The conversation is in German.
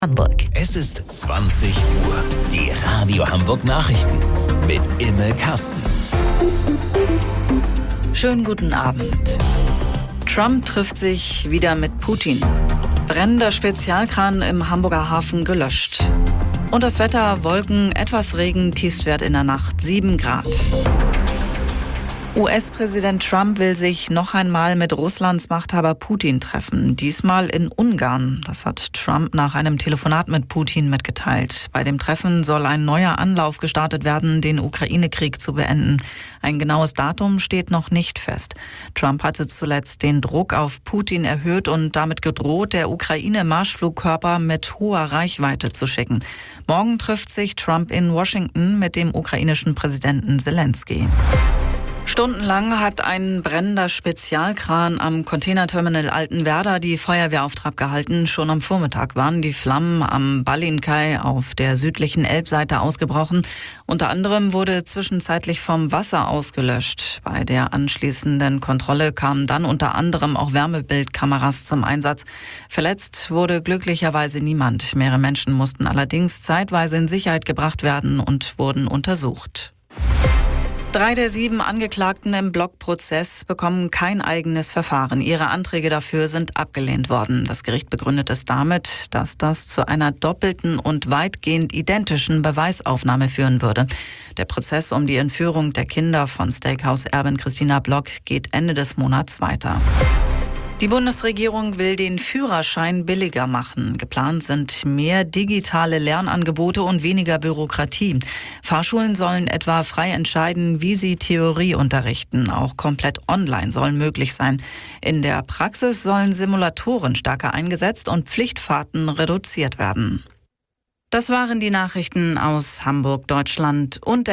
Hamburg. Es ist 20 Uhr. Die Radio Hamburg Nachrichten mit Imme Kasten. Schönen guten Abend. Trump trifft sich wieder mit Putin. Brennender Spezialkran im Hamburger Hafen gelöscht. Und das Wetter: Wolken, etwas Regen, Tiefstwert in der Nacht 7 Grad. US-Präsident Trump will sich noch einmal mit Russlands Machthaber Putin treffen. Diesmal in Ungarn. Das hat Trump nach einem Telefonat mit Putin mitgeteilt. Bei dem Treffen soll ein neuer Anlauf gestartet werden, den Ukraine-Krieg zu beenden. Ein genaues Datum steht noch nicht fest. Trump hatte zuletzt den Druck auf Putin erhöht und damit gedroht, der Ukraine Marschflugkörper mit hoher Reichweite zu schicken. Morgen trifft sich Trump in Washington mit dem ukrainischen Präsidenten Zelensky. Stundenlang hat ein brennender Spezialkran am Containerterminal Altenwerder die Feuerwehr auf Trab gehalten. Schon am Vormittag waren die Flammen am Ballinkai auf der südlichen Elbseite ausgebrochen. Unter anderem wurde zwischenzeitlich vom Wasser ausgelöscht. Bei der anschließenden Kontrolle kamen dann unter anderem auch Wärmebildkameras zum Einsatz. Verletzt wurde glücklicherweise niemand. Mehrere Menschen mussten allerdings zeitweise in Sicherheit gebracht werden und wurden untersucht. 3 der 7 Angeklagten im Blockprozess bekommen kein eigenes Verfahren. Ihre Anträge dafür sind abgelehnt worden. Das Gericht begründet es damit, dass das zu einer doppelten und weitgehend identischen Beweisaufnahme führen würde. Der Prozess um die Entführung der Kinder von Steakhouse-Erbin Christina Block geht Ende des Monats weiter. Die Bundesregierung will den Führerschein billiger machen. Geplant sind mehr digitale Lernangebote und weniger Bürokratie. Fahrschulen sollen etwa frei entscheiden, wie sie Theorie unterrichten. Auch komplett online soll möglich sein. In der Praxis sollen Simulatoren stärker eingesetzt und Pflichtfahrten reduziert werden. Das waren die Nachrichten aus Hamburg, Deutschland und